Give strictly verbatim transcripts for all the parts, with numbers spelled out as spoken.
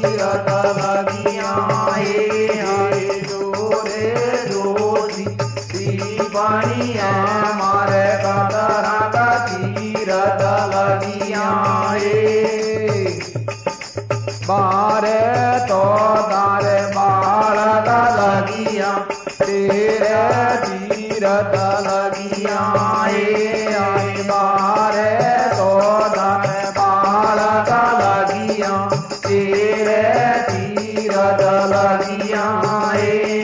तीरथ लगिया हे हरे जोरे जोशी दीपनिया मारे कतरा का तीरथ लगिया हे बारे तो तारे बालक लगिया तेरे तीरथ लगिया हे आए बारे तो तारे बालक लगिया तेरे तीरथ लगिया हे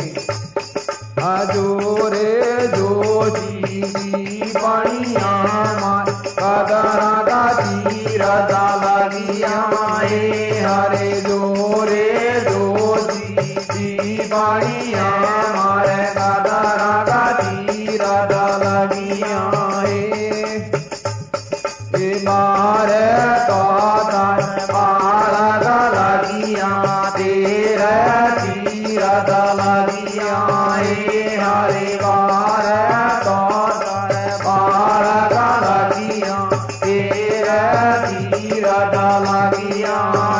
अजोरे जोशी दीपनिया मार कदरा का तीरथ लगिया हे हरे जोरे जोशी दीपनिया मारे कदरा का तीरथ लगिया हे मारे तो बालक लगिया तेरे तीरथ लगिया हे हरे बारे तो बालक लगिया तेरे तीरथ लगिया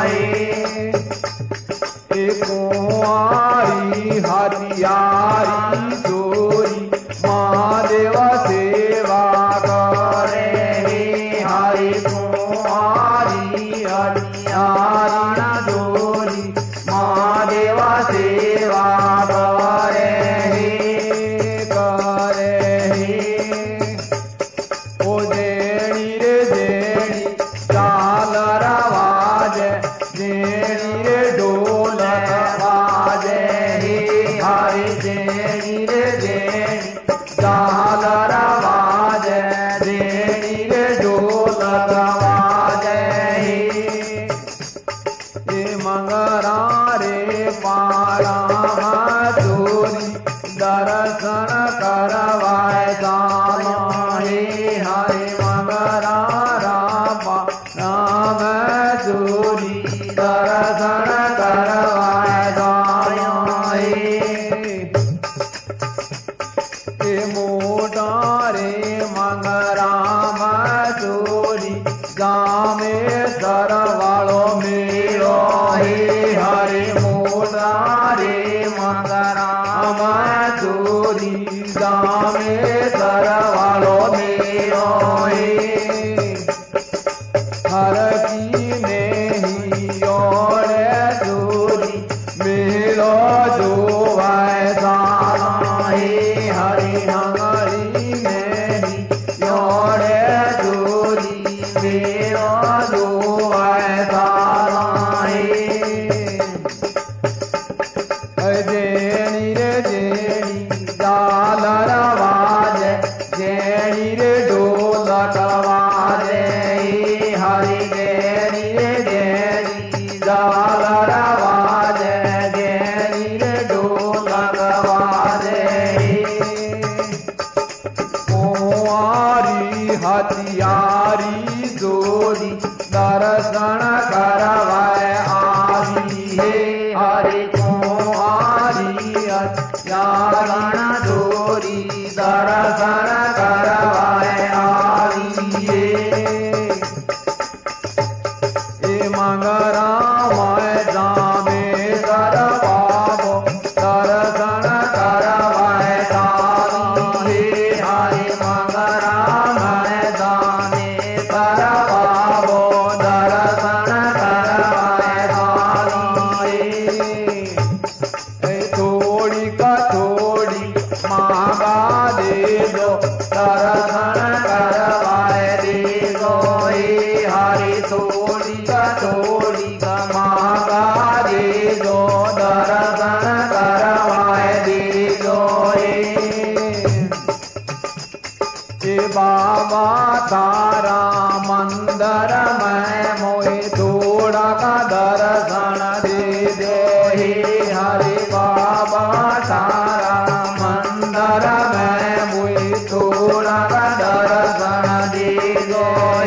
हे कुंवारी हथियारी चोरी महादेव सेवा करे हे हरे कुंवारी हथियारी चोरी महादेव सेवा करे हे करे हे ओ जेणी रे जेणी चाल रवाजे जेणी रे ढोल बाजे हे हरे जेणी रे जेणी चाल रवाजे जेणी रे ढोल बाजे हे मंगरा रे पारा चोरी दर्शन करवाए दामा हे हरे मंगरा रामा राम चोरी दर्शन करवाए दाया हे मोटा रे मंगराम चोरी गामे सरवालो मेलो हे हरे मोटा रे मंगराम चोरी गामे सरवालो मेलो हे हर की नहीं ओरे चोरी मेलो जो वैसा हे हरे हंगरी नहीं ओरे चोरी मेलो जो वैसा हे जेणी रे जेणी जाल रवाजे जेणी रे ढोलक वाजे हे हरे जेणी रे जेणी जाल रवाजे जेणी रे ढोलक वाजे कुंवारी हथियारी जोरी दर्शन करवाए आवी हे हरे कुंवारी हथियारी जोरी दर्शन करवाए आवी हे मंगरा मैं जामे कर पावो दर्शन करवाए दावी हे हरे मंगरा मैं जामे कर पावो दर्शन करवाए दावी हे थोड़ी का थोड़ी मांगा दे दो दर्शन करवाए दे दो हे हरे थोड़ी का थोड़ी का मांगा दे दो दर्शन करवाए दे दो हे बाबा तारा मंदिर में मोहे थोड़ा का दर्शन दे दे हे हरे बाबा तारा मंदिर में मोहे थोड़ा का दर्शन दे दो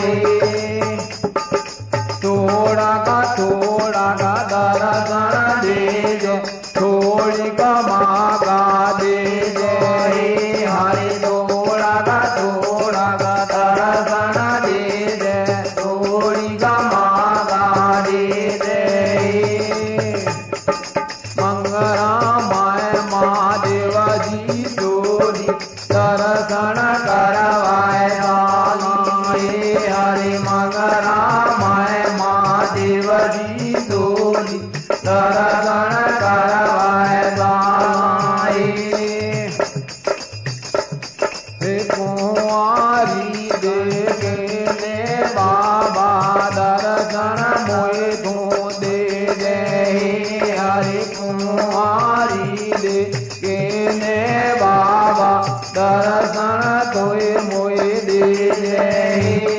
थोड़ा का थोड़ा का दर्शन दे दो थोड़ी का मांगा दे दो हे हरे थोड़ा का थोड़ा का दर्शन दे दे थोड़ी का मांगा दे दे दर्शन करवाए दानी हरि मगरा मैं महादेव जी दोरी दर्शन करवाए दानी कुंवारी देखे ने बाबा दर्शन मोए तू दे जय हरि कुंवारी देखे ने बाबा दर्शन तोए मोए दे जय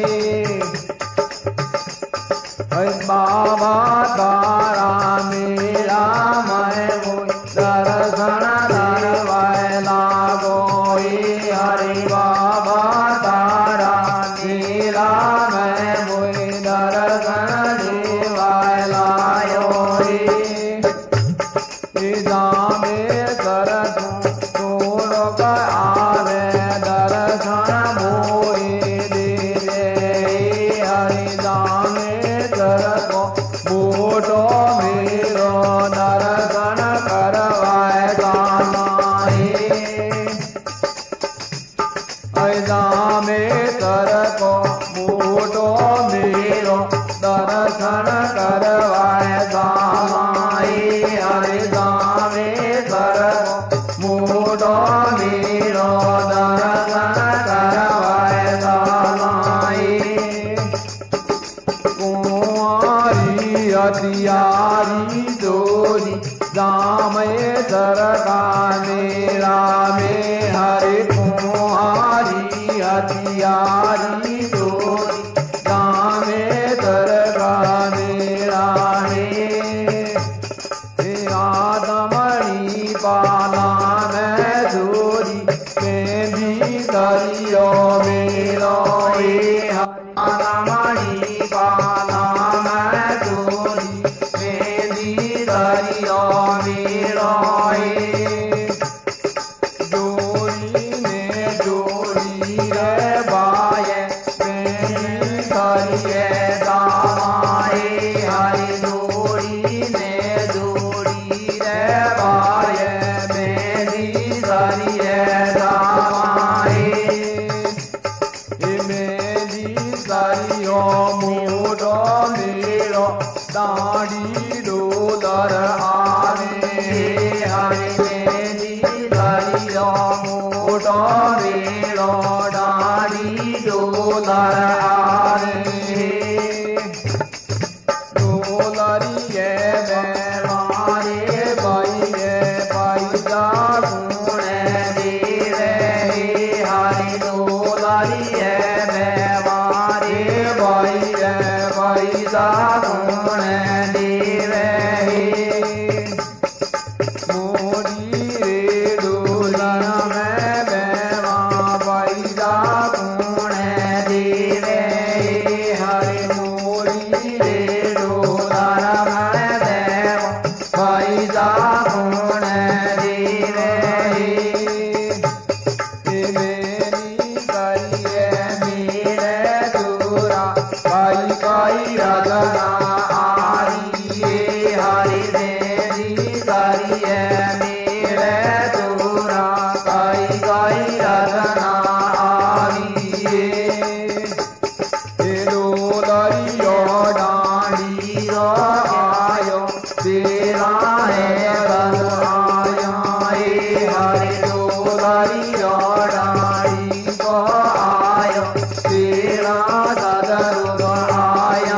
बाबा तारा मेरा मैं मोए दर्शन करवाए लागो हरि बाबा तारा नीला मैं मोए दर्शन देवाय लायो जामे कर तोड़ आवे दर्शन मोए दे हरि जामे कर बूटो मेरो दर्शन करवाए गानाए जामे कर को बूटो मेरो दर्शन करवाए गानाए हरि जामे कर को बूटो मेरो दर्शन करवाए गानाए कुंवारी हथियारी दोरी जामे सरका मेरा में हरि कुंवारी हथियारी दोरी जामे सरका मेरा आदमणि पाला में दोरी में भी करियो मेरो आदमणि पाला में दोरी में भी करियो मेरो जोड़ी ने जोड़ी रे बाये मेरी करिए दामाए हरि जोड़ी ने जोड़ी रे बाये मेरी करिए दामाए मेरी करियो मोटो मेरो दाढ़ी डोलर आवे हरि मेरी करियो मोटो मेरो दाढ़ी डोलर आवे डोलरिए बेमारे बाइए पैसा गुण देवे हरि डोलरिए बेमारे बाइए पैसा गुण देवे मोरी रे डोलर में बेवा पैसा गुण देवे हरि मोरी रे डोलर में बेवा पैसा गुण देवे मेरी करिए मेरे दूरा पाई पाई रजना आरी हरि मेरी करिए मेरे दूरा पाई पाई रजना आरी डोलरियो डांडी आयो तेरा है आया हरि डोलरियो डांडी आयो तेरा ददर आया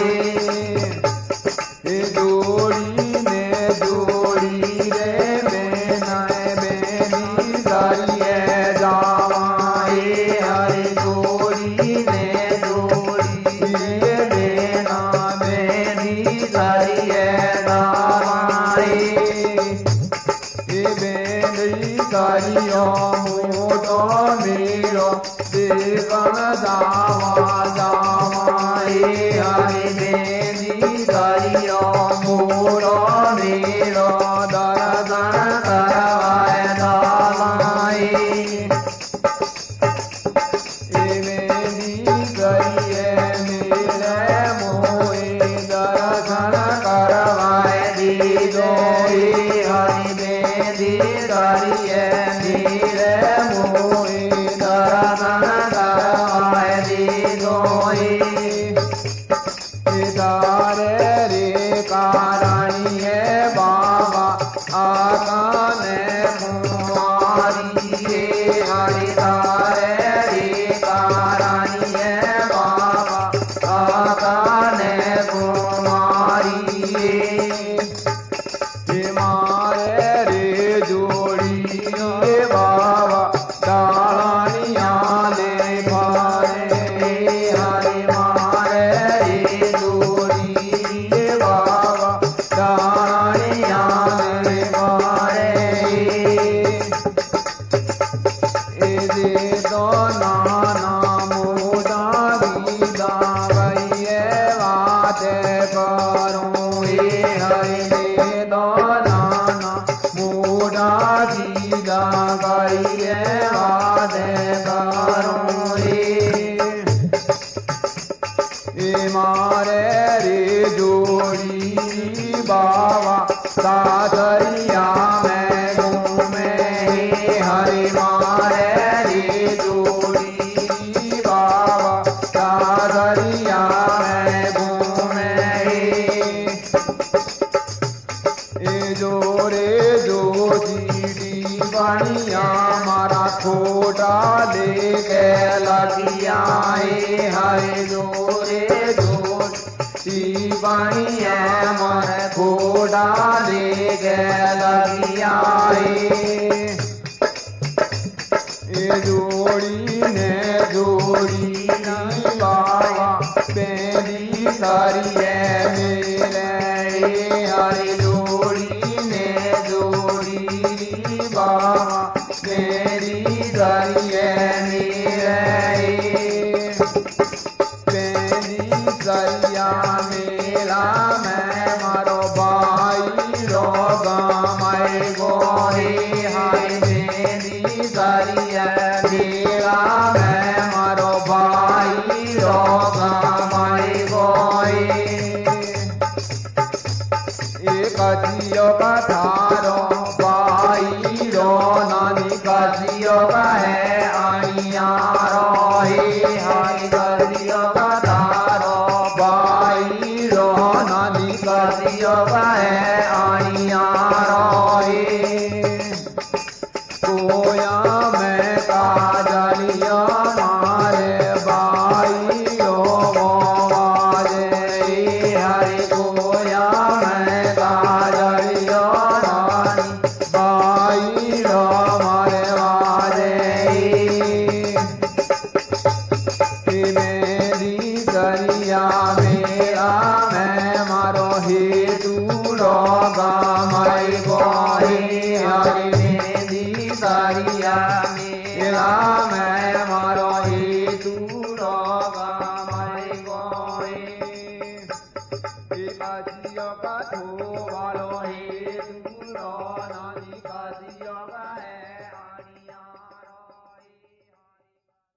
जोड़ी ने जोड़ी रे बेनाए बेनी करिए जावाए हरि जोड़ी ने जोड़ी रे बेना बेनी करिए जावाए बेनी करियो मोटो मेरो देवन जावा जावाए हरि बेनी करियो मोटो मेरो दर्शन करवाए दामाए बेनी करिए मेरे मोए दर्शन करवाए दीदो हरि बेनी करिए मेरे मोए जोड़ी बाबा साधरिया में घूमे ए जोरे जो जीडी बनिया मारा खोटा लेके लगिया हरे जोरे जो बनिया मन खोटा लेके लगिया ए जोड़ी ने जोड़ी बाबा पेली करिए मेरे हरे जोड़ी ने जोड़ी बाबा मेरी करिए मेरे पेली करिया मेरा मैं मारो भाई रोगा मैं गोहे हाय मेरी करिए मेरा मैं मारो भाई रोगा मैं गोहे एक जियो का थारो भाई रो नानी का जियो का है आइया रोहे हाय जियो का थारो भाई रो नानी का जियो का है आइया रोहे कोया मैं काजलिया मारे भाई रो आवाजे हरे कोया मैं काजलिया रानी भाई रो मारे वाजे मेरी करिया मेरा मैं मारो हेतु रोगा मैं गोहे हरे मेरी करिया मेरा मैं मारो हेतु रोगा मैं गोहे का वालो हे